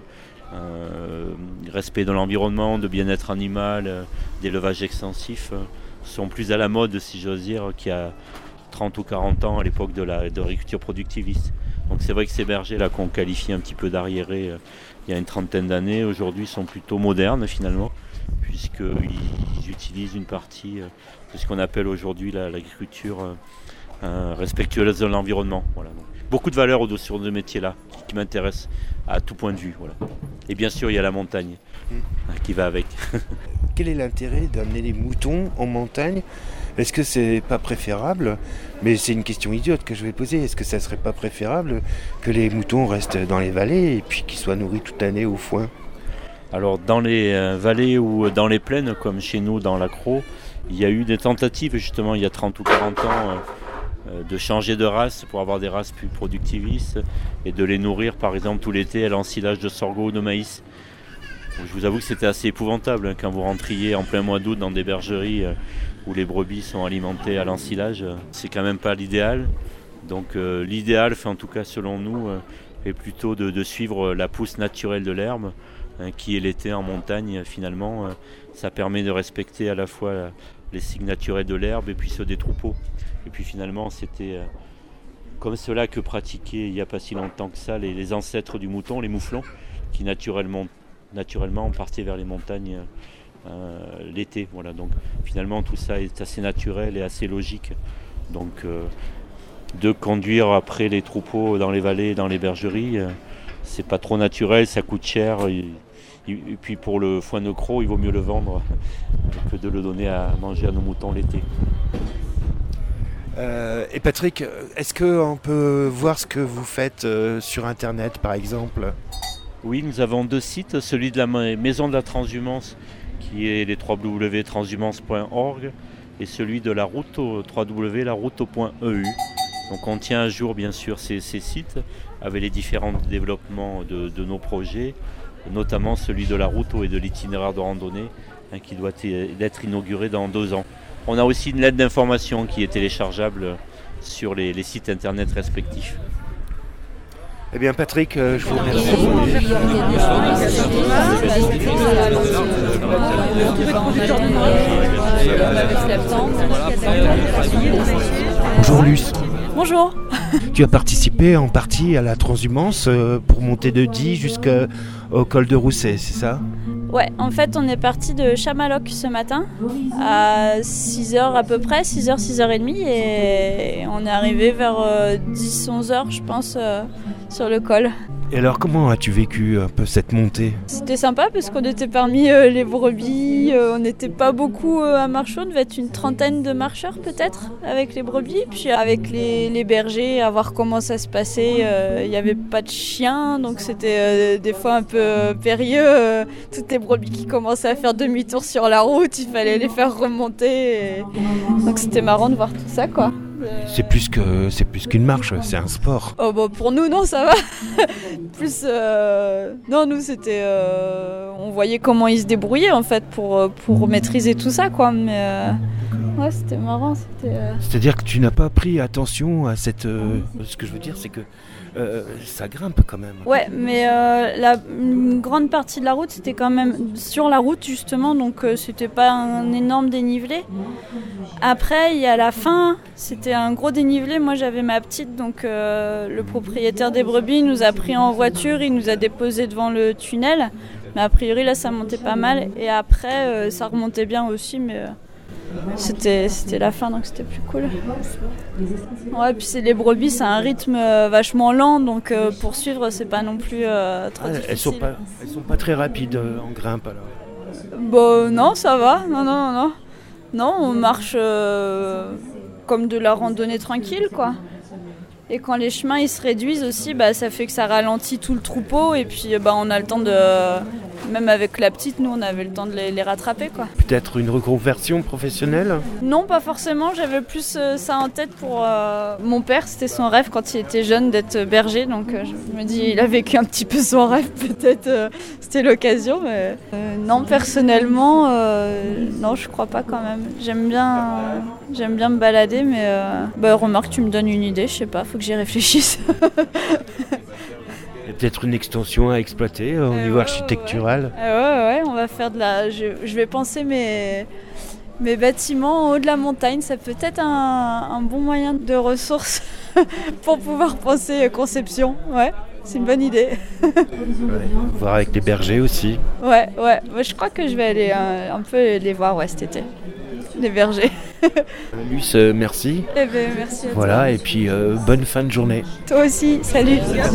respect de l'environnement, de bien-être animal, d'élevage extensif, sont plus à la mode, si j'ose dire, qu'il y a 30 ou 40 ans à l'époque de l'agriculture productiviste. Donc c'est vrai que ces bergers-là qu'on qualifie un petit peu d'arriérés il y a une trentaine d'années, aujourd'hui sont plutôt modernes finalement, puisqu'ils utilisent une partie de ce qu'on appelle aujourd'hui l'agriculture respectueuse de l'environnement. Voilà. Donc, beaucoup de valeurs sur ce métier-là qui m'intéressent à tout point de vue. Voilà. Et bien sûr, il y a la montagne qui va avec. Quel est l'intérêt d'amener les moutons en montagne ? Est-ce que c'est pas préférable, mais c'est une question idiote que je vais poser, est-ce que ça serait pas préférable que les moutons restent dans les vallées et puis qu'ils soient nourris toute l'année au foin ? Alors dans les vallées ou dans les plaines, comme chez nous dans l'Accro, il y a eu des tentatives justement il y a 30 ou 40 ans de changer de race pour avoir des races plus productivistes et de les nourrir par exemple tout l'été à l'ensilage de sorgho ou de maïs. Je vous avoue que c'était assez épouvantable quand vous rentriez en plein mois d'août dans des bergeries où les brebis sont alimentées à l'ensilage. C'est quand même pas l'idéal. Donc l'idéal, en tout cas selon nous, est plutôt de suivre la pousse naturelle de l'herbe, qui est l'été en montagne finalement. Ça permet de respecter à la fois les cycles naturels de l'herbe et puis ceux des troupeaux. Et puis finalement c'était comme cela que pratiquaient il n'y a pas si longtemps que ça les ancêtres du mouton, les mouflons, qui naturellement partaient vers les montagnes l'été. Voilà. Donc finalement tout ça est assez naturel et assez logique. Donc de conduire après les troupeaux dans les vallées, dans les bergeries, c'est pas trop naturel, ça coûte cher. Et puis pour le foin de croc, il vaut mieux le vendre que de le donner à manger à nos moutons l'été. Et Patrick, est-ce qu'on peut voir ce que vous faites sur Internet par exemple ? Oui, nous avons 2 sites, celui de la Maison de la Transhumance qui est les www.transhumance.org et celui de la route au www.laroute.eu. Donc on tient à jour bien sûr ces sites avec les différents développements de nos projets, notamment celui de la route et de l'itinéraire de randonnée qui doit être inauguré dans 2 ans. On a aussi une lettre d'information qui est téléchargeable sur les sites internet respectifs. Eh bien Patrick, je vous remercie. Bonjour Luce. Bonjour. Tu as participé en partie à la transhumance pour monter de Die jusqu'au col de Rousset, c'est ça ? Ouais, en fait on est parti de Chamalloc ce matin à 6h à peu près, 6h, 6h30 et on est arrivé vers 10-11h je pense sur le col. Et alors comment as-tu vécu un peu cette montée ? C'était sympa parce qu'on était parmi les brebis, on n'était pas beaucoup à marcher, on devait être une trentaine de marcheurs peut-être avec les brebis, puis avec les bergers à voir comment ça se passait, il n'y avait pas de chiens donc c'était des fois un peu périlleux, toutes les brebis qui commençaient à faire demi-tour sur la route, il fallait les faire remonter, donc c'était marrant de voir tout ça quoi. C'est plus qu'une marche, c'est un sport. Oh bah pour nous non ça va. Plus non nous c'était on voyait comment ils se débrouillaient en fait pour maîtriser tout ça quoi mais ouais c'était marrant C'est-à-dire que tu n'as pas pris attention à cette ce que je veux dire c'est que ça grimpe quand même. Ouais, mais une grande partie de la route, c'était quand même sur la route justement, donc c'était pas un énorme dénivelé. Après, il y a la fin, c'était un gros dénivelé. Moi, j'avais ma petite, donc le propriétaire des brebis nous a pris en voiture, il nous a déposé devant le tunnel. Mais a priori, là, ça montait pas mal. Et après, ça remontait bien aussi, mais... C'était la fin donc c'était plus cool. Ouais, puis c'est les brebis, c'est un rythme vachement lent donc pour suivre c'est pas non plus trop difficile. Elles sont pas très rapides en grimpe alors. Bon non ça va, non on marche comme de la randonnée tranquille quoi. Et quand les chemins ils se réduisent aussi, ça fait que ça ralentit tout le troupeau et puis on a le temps de... Même avec la petite, nous on avait le temps de les rattraper quoi. Peut-être une reconversion professionnelle ? Non, pas forcément, j'avais plus ça en tête pour mon père, c'était son rêve quand il était jeune d'être berger, donc je me dis il a vécu un petit peu son rêve, peut-être c'était l'occasion, mais non personnellement, non je crois pas quand même. J'aime bien me balader, mais remarque tu me donnes une idée, je sais pas, faut que j'y réfléchisse. peut-être une extension à exploiter au niveau architectural. Ouais, on va faire je vais penser mes bâtiments en haut de la montagne. Ça peut être un bon moyen de ressources pour pouvoir penser conception. Ouais, c'est une bonne idée. Voir avec les bergers aussi. Ouais. Moi, je crois que je vais aller un peu les voir cet été. Les bergers. Luce, merci. Merci à toi. Voilà, et puis bonne fin de journée. Toi aussi, salut. Voilà.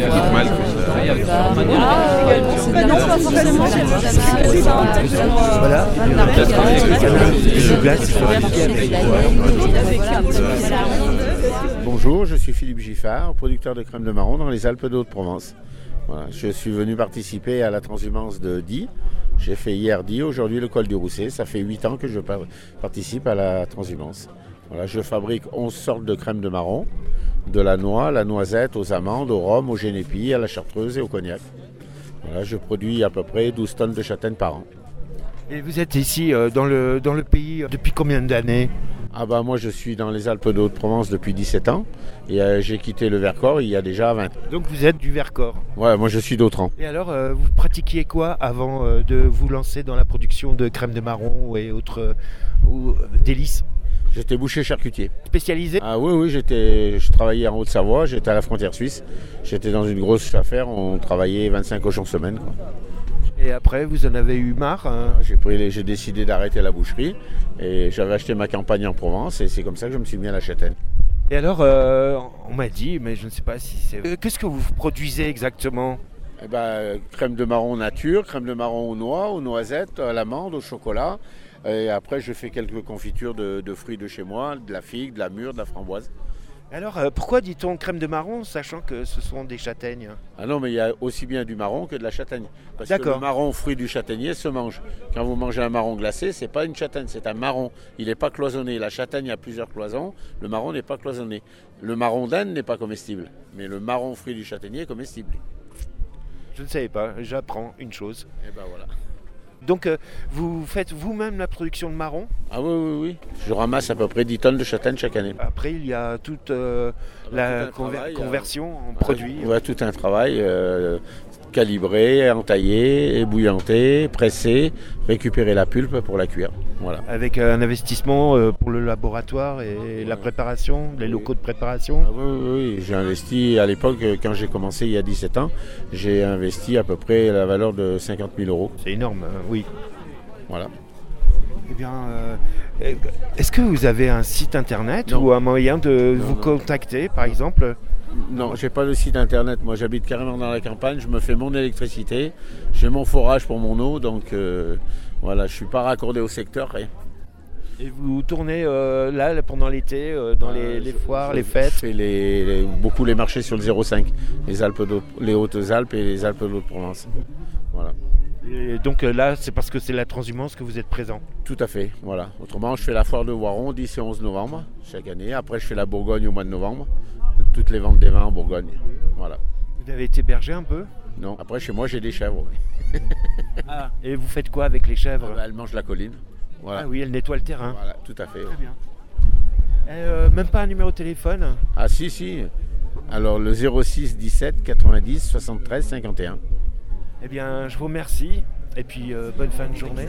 Bonjour, je suis Philippe Giffard, producteur de crème de marron dans les Alpes de Haute-Provence. Voilà, je suis venu participer à la transhumance de Die. J'ai fait hier Die, aujourd'hui le col du Rousset. Ça fait 8 ans que je participe à la transhumance. Voilà, je fabrique 11 sortes de crème de marron, de la noix, la noisette, aux amandes, au rhum, au génépi, à la chartreuse et au cognac. Voilà, je produis à peu près 12 tonnes de châtaignes par an. Et vous êtes ici dans le pays depuis combien d'années ? Moi je suis dans les Alpes de Haute-Provence depuis 17 ans et j'ai quitté le Vercors il y a déjà 20 ans. Donc vous êtes du Vercors ? Ouais, moi je suis d'Autran. Et alors vous pratiquiez quoi avant de vous lancer dans la production de crème de marron et autres délices ? J'étais boucher charcutier. Spécialisé ? Ah oui, je travaillais en Haute-Savoie, j'étais à la frontière suisse. J'étais dans une grosse affaire, on travaillait 25 cochons semaine. Et après, vous en avez eu marre J'ai décidé d'arrêter la boucherie et j'avais acheté ma campagne en Provence et c'est comme ça que je me suis mis à la châtaigne. Et alors, on m'a dit, mais je ne sais pas si c'est... Qu'est-ce que vous produisez exactement ? Crème de marron nature, crème de marron aux noix, aux noisettes, à l'amande, au chocolat. Et après, je fais quelques confitures de fruits de chez moi, de la figue, de la mûre, de la framboise. Alors, pourquoi dit-on crème de marron, sachant que ce sont des châtaignes ? Ah non, mais il y a aussi bien du marron que de la châtaigne. Parce que le marron, fruit du châtaignier, se mange. Quand vous mangez un marron glacé, c'est pas une châtaigne, c'est un marron. Il n'est pas cloisonné. La châtaigne a plusieurs cloisons, le marron n'est pas cloisonné. Le marron d'Inde n'est pas comestible, mais le marron fruit du châtaignier est comestible. Je ne savais pas, j'apprends une chose. Et voilà. Donc vous faites vous-même la production de marron ? Ah oui. Je ramasse à peu près 10 tonnes de châtaignes chaque année. Après, il y a toute la conversion en produit. Ouais, tout un travail calibré, entaillé, ébouillanté, pressé, récupérer la pulpe pour la cuire. Voilà. Avec un investissement pour le laboratoire et la préparation, les locaux de préparation. Oui, j'ai investi à l'époque, quand j'ai commencé il y a 17 ans, j'ai investi à peu près la valeur de 50 000 €. C'est énorme, oui. Voilà. Eh bien, est-ce que vous avez un site internet ou un moyen de vous contacter, par exemple ? Non, j'ai pas de site internet. Moi, j'habite carrément dans la campagne. Je me fais mon électricité. J'ai mon forage pour mon eau. Donc, voilà, je suis pas raccordé au secteur. Et vous tournez là pendant l'été, dans les foires, les fêtes ? Je fais beaucoup les marchés sur le 05, les Hautes-Alpes et les Alpes de Haute-Provence. Voilà. Et donc là, c'est parce que c'est la transhumance que vous êtes présent ? Tout à fait, voilà. Autrement, je fais la foire de Voiron 10 et 11 novembre chaque année. Après, je fais la Bourgogne au mois de novembre. Toutes les ventes des vins en Bourgogne. Voilà. Vous avez été berger un peu ? Non. Après, chez moi, j'ai des chèvres. Ah. Et vous faites quoi avec les chèvres ? Elles mangent la colline. Voilà. Ah oui, elles nettoient le terrain. Voilà, tout à fait. Très bien. Même pas un numéro de téléphone ? Ah si. Alors, le 06 17 90 73 51. Eh bien, je vous remercie. Et puis, bonne fin de journée.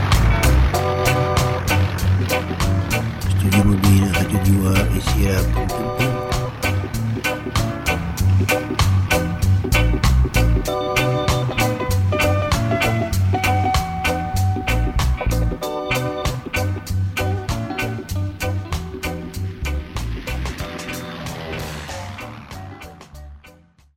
Studio mobile, Radio du Var, ici à la